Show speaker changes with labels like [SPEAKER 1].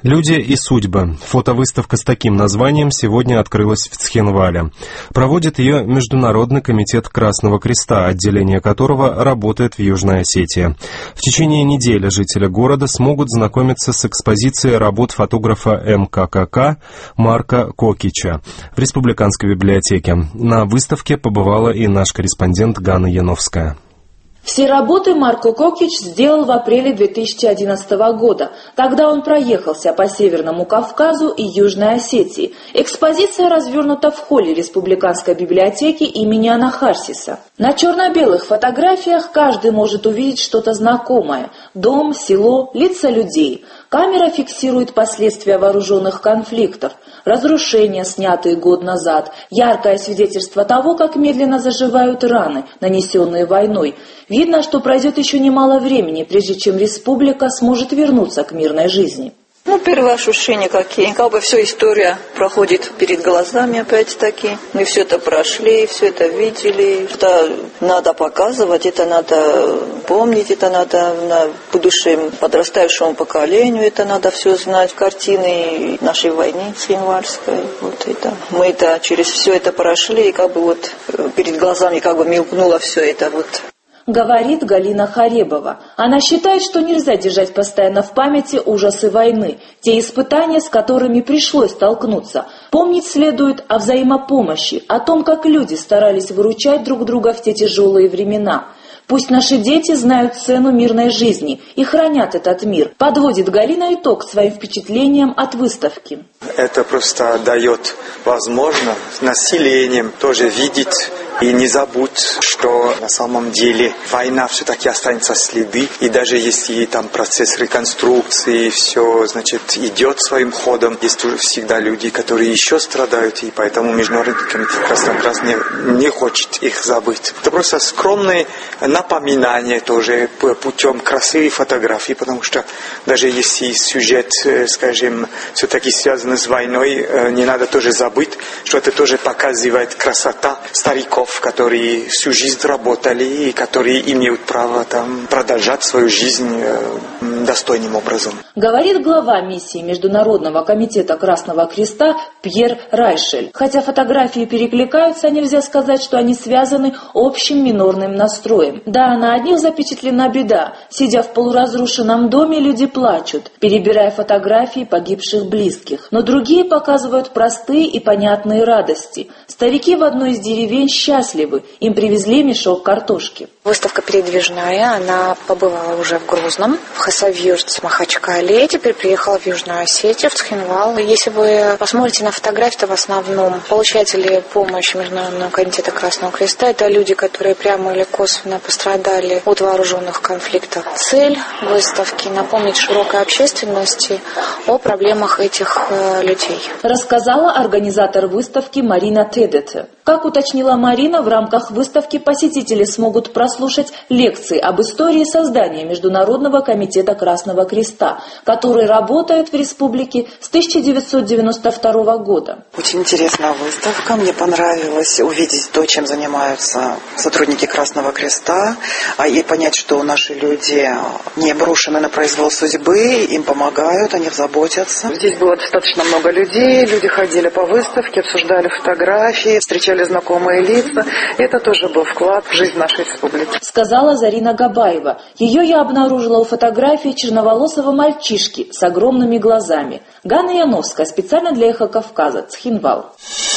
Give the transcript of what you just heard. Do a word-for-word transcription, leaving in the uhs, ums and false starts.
[SPEAKER 1] «Люди и судьбы». Фотовыставка с таким названием сегодня открылась в Цхинвале. Проводит ее Международный комитет Красного Креста, отделение которого работает в Южной Осетии. В течение недели жители города смогут знакомиться с экспозицией работ фотографа эм ка ка ка Марка Кокича в Республиканской библиотеке. На выставке побывала и наш корреспондент Ганна Яновская.
[SPEAKER 2] Все работы Марко Кокич сделал в апреле две тысячи одиннадцатого года. Тогда он проехался по Северному Кавказу и Южной Осетии. Экспозиция развернута в холле Республиканской библиотеки имени Анахарсиса. На черно-белых фотографиях каждый может увидеть что-то знакомое. Дом, село, лица людей. Камера фиксирует последствия вооруженных конфликтов, разрушения, снятые год назад, яркое свидетельство того, как медленно заживают раны, нанесенные войной. Видно, что пройдет еще немало времени, прежде чем республика сможет вернуться к мирной жизни.
[SPEAKER 3] Ну, первые ощущения какие. Как бы вся история проходит перед глазами опять-таки. Мы все это прошли, все это видели. Это надо показывать, это надо помнить, это надо на будущем подрастающему поколению, это надо все знать. Картины нашей войны цхинвальской. Вот это. Мы это через все это прошли, и как бы вот перед глазами как бы мелькнуло все это вот.
[SPEAKER 2] Говорит Галина Харебова. Она считает, что нельзя держать постоянно в памяти ужасы войны, те испытания, с которыми пришлось столкнуться. Помнить следует о взаимопомощи, о том, как люди старались выручать друг друга в те тяжелые времена. Пусть наши дети знают цену мирной жизни и хранят этот мир. Подводит Галина итог своим впечатлениям от выставки.
[SPEAKER 4] Это просто дает возможность населением тоже видеть и не забудь, что на самом деле война все-таки останется следы. И даже если там процесс реконструкции, все, значит, идет своим ходом, есть всегда люди, которые еще страдают, и поэтому Международный комитет Красного Креста не, не хочет их забыть. Это просто скромные напоминания тоже путем красивых фотографий, потому что даже если сюжет, скажем, все-таки связан с войной, не надо тоже забыть, что это тоже показывает красота стариков, которые всю жизнь работали и которые имеют право там продолжать свою жизнь э, достойным образом.
[SPEAKER 2] Говорит глава миссии Международного комитета Красного Креста Пьер Райшель. Хотя фотографии перекликаются, нельзя сказать, что они связаны общим минорным настроем. Да, на одних запечатлена беда. Сидя в полуразрушенном доме, люди плачут, перебирая фотографии погибших близких. Но другие показывают простые и понятные радости. Старики в одной из деревень счастливы, им привезли мешок картошки.
[SPEAKER 5] Выставка передвижная, она побывала уже в Грозном, в Хасавюрте, в Махачкале, теперь приехала в Южную Осетию, в Цхинвал. Если вы посмотрите на фотографии, то в основном получатели помощи Международного комитета Красного Креста — это люди, которые прямо или косвенно пострадали от вооруженных конфликтов. Цель выставки — напомнить широкой общественности о проблемах этих э, людей.
[SPEAKER 2] Рассказала организатор выставки Марина Тедете. Как уточнила Марина, в рамках выставки посетители смогут прослушать лекции об истории создания Международного комитета Красного Креста, который работает в республике с тысяча девятьсот девяносто второго года.
[SPEAKER 6] Очень интересная выставка. Мне понравилось увидеть то, чем занимаются сотрудники Красного Креста, и понять, что наши люди не брошены на произвол судьбы, им помогают, они заботятся. Здесь было достаточно много людей, люди ходили по выставке, обсуждали фотографии, встречали знакомые лица. Это тоже был вклад в жизнь нашей республики.
[SPEAKER 2] Сказала Зарина Габаева. Ее я обнаружила у фотографии черноволосого мальчишки с огромными глазами. Ганна Яновская, специально для «Эхо Кавказа», Цхинвал.